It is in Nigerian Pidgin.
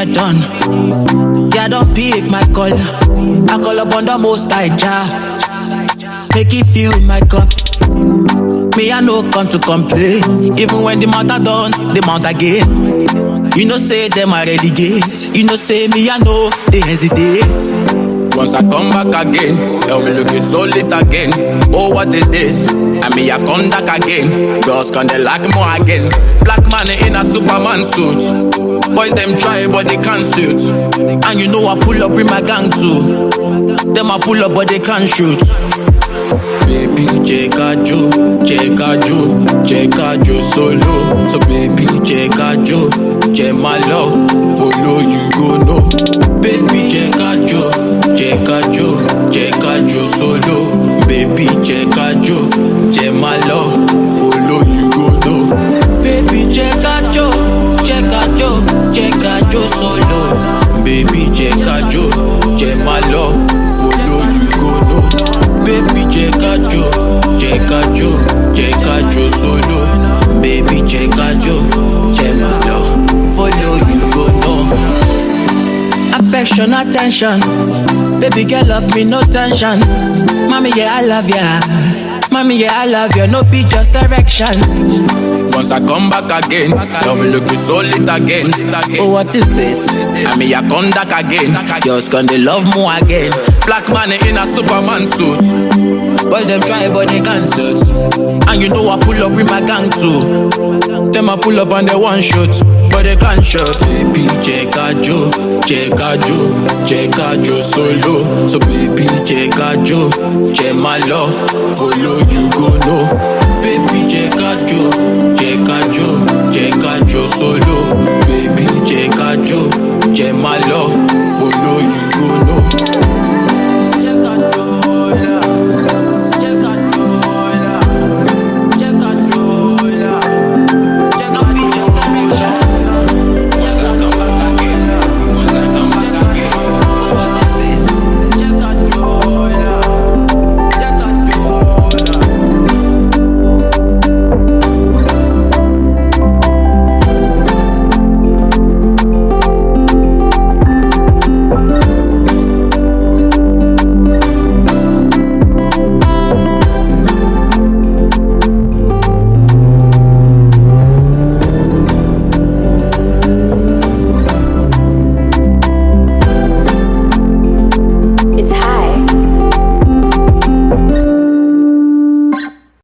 my turn. Yeah, don't pick my call. I call upon the most high Jah. Make it feel my cup. Me, I no come to complain. Even when the matter done, the mount again. You know say them are relegate. You know say me, I know they hesitate. Once I come back again, they'll be looking so lit again. Oh, what is this? I mean, I come back again. Girls can they like more again. Black man in a Superman suit. Boys them try but they can't suit. And you know I pull up with my gang too. Them I pull up but they can't shoot. Baby, check a Joe solo. So baby, check a Joe, check my love, follow you go no. Baby, check a Joe solo. Baby, check a Joe, check my love, follow you go no. Baby, check a Joe solo. Baby, check a Joe, check my love, follow you go no. Baby, check a Joe solo. Baby, check a Joe, check my love, follow you go no. Affection, attention. Baby girl, love me, no tension. Mommy, yeah, I love ya. Mommy, yeah, I love you. No be just direction. Once I come back again, they'll be looking so lit again. Oh, what is this? I mean, I come back again. Girls can they love more again. Black man in a Superman suit. Boys them try but they can't suit. And you know I pull up with my gang too. Them I pull up and they one shot, but they can't shoot. Baby, check a Joe solo. So baby, check a Joe, check my love, follow you go no.